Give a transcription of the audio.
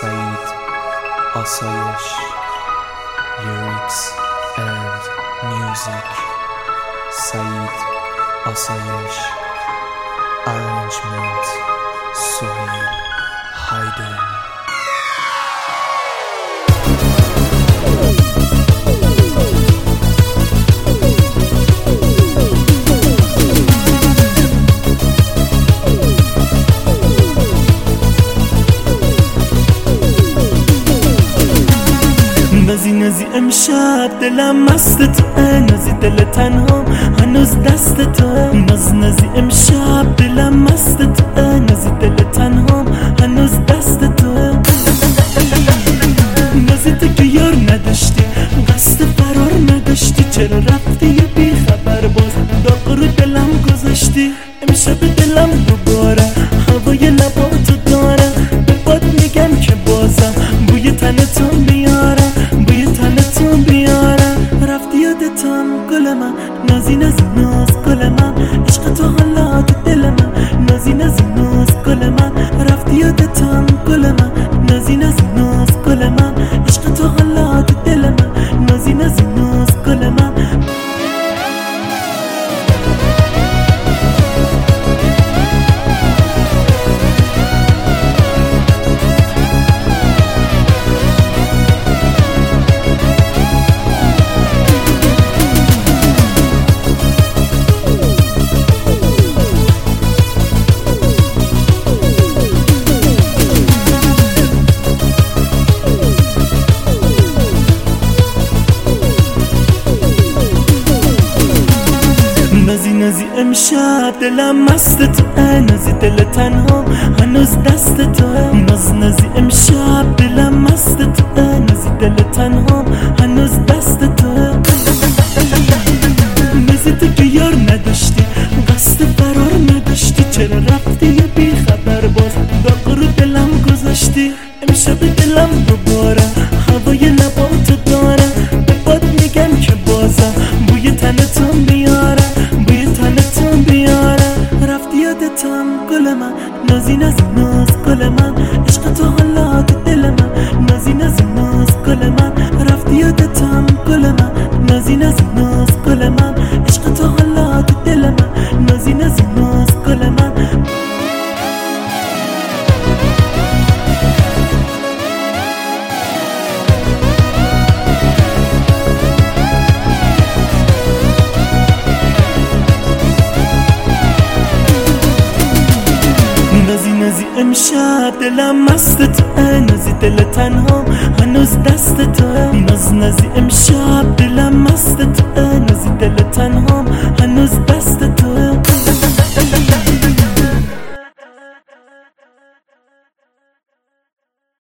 سعید آسایش لیریکس اند میوزیک سعید آسایش ارنجمنت سهیل هایدن نازی امشب دلم مستت نازی دل تنها هنوز دستت نازی امشب دلم مستت نازی دل تنها هنوز دستت نازی تو که یار نداشتی قصد فرار نداشتی چرا رفتی یه بی خبر باز داغ رو دلم گذاشتی امشب دلم دوباره هوای لباتو داره به باد میگم که بازم بوی تنتو بیاره رفتی یادتم گل من نازی ناز گل من عشق تو حالا تو دل من نازی ناز گل من رفتی یادتم گل من نازی ناز گل من عشق تو حالا تو دل من نازی ناز گل من نازی امشب دلم مستت نازی دل تنها هنوز دستت نازی امشب دلم مستت نازی دل تنها هنوز دستت نازی تو که یار نداشتی قصد فرار نداشتی چرا رفتی یه بی خبر باز داغ رو دلم گذاشتی امشب دلم دوباره هوای لباتو داره به باد میگم که بازم بوی تنتو بیاره رفتی یادتم گل من نازی ناز گل من عشق تو حالا تو دل من نازی ناز گل من رفتی یادتم گل من نازی ناز گل من عشق تو حالا تو دل من نازی ناز گل من نازی امشب دلم مستت نازی دل تنها هنوز دستت نازی امشب دلم مستت نازی دل